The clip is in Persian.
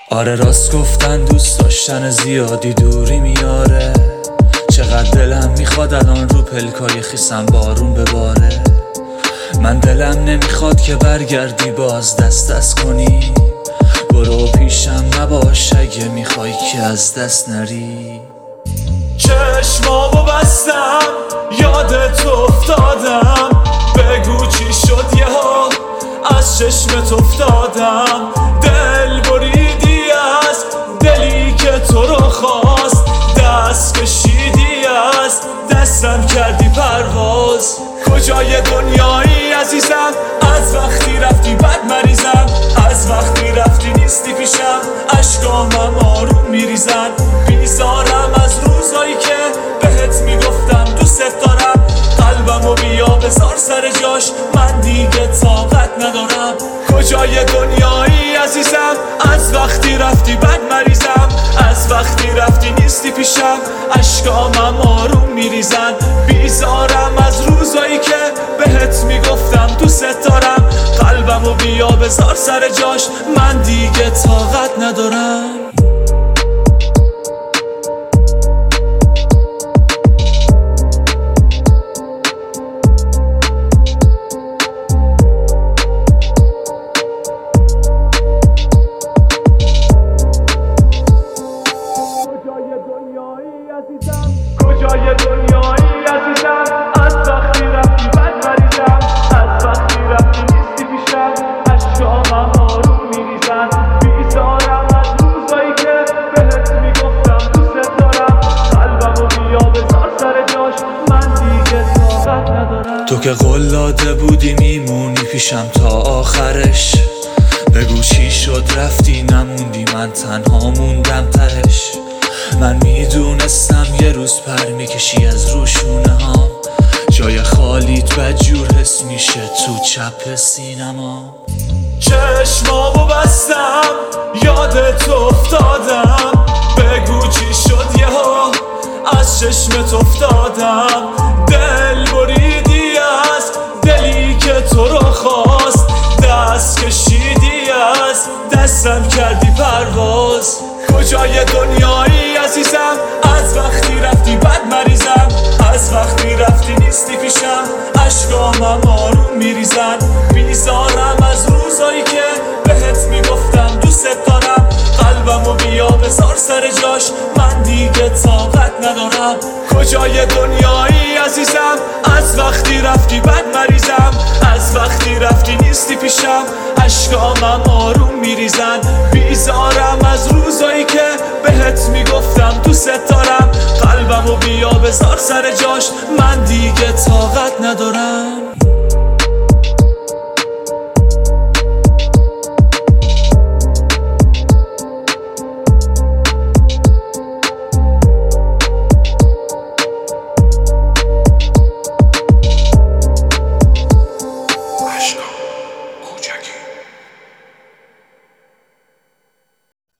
آره راست گفتن دوست داشتن زیادی دوری میاره. چقدر دلم میخواد الان رو پلکای خیسم بارون بباره. من دلم نمیخواد که برگردی باز دست کنی. برو پیشم نباش اگه میخوای که از دست نری. چشمامو بستم یادت افتادم، بگو چی شد یهو از چشمت افتادم. دل بریدی از دلی که تو رو خواست، دست کشیدی از دستم کردی پرواز. کجای دنیایی عزیزم؟ از وقتی رفتی بد مریضم، از وقتی رفتی نیستی پیشم اشکامم آروم میریزن. بیزارم از روزایی که بهت میگفتم دوست دارم، قلبمو بیا بذار سر جاش من دیگه طاقت ندارم. کجای دنیایی عزیزم؟ از وقتی رفتی بد مریضم، از وقتی رفتی نیستی پیشم اشکامم آروم میریزن. بیزارم از روزایی که بهت میگفتم دوست دارم، قلبمو بیا بذار سر جاش من دیگه طاقت ندارم. کجای دنیایی عزیزم؟ از وقتی رفتی بد مریضم، از وقتی رفتی نیستی پیشم اشکامم آروم میریزن. بیزارم از روزایی که بهت میگفتم دوست دارم، قلبمو بیا بذار سر جاش من دیگه طاقت ندارم. تو که قول داده بودی میمونی پیشم تا آخرش، بگو چی شد رفتی نموندی من تنها موندم تهش. من میدونستم یه روز پر میکشی از روشونه ها، جای خالیت بدجور حس میشه تو چپ سینما. چشمامو بستم یادت افتادم، بگو چی شد یهو از چشمت افتادم. دل بریدی از دلی که تو رو خواست، دست کشیدی از دستم کردی پرواز. کجای دنیایی عزیزم؟ از وقتی رفتی بد مریضم، از وقتی رفتی نیستی پیشم اشکامم آروم میریزن. بیزارم از روزایی که بهت میگفتم دوست دارم، قلبمو بیا بذار سر جاش من دیگه طاقت ندارم. کجای دنیایی عزیزم؟ از وقتی رفتی بد مریضم، از وقتی رفتی نیستی پیشم اشکامم آروم میریزن. بیزارم از روزایی که بهت میگفتم دوست دارم، قلبمو بیا بذار سر جاش من دیگه طاقت ندارم.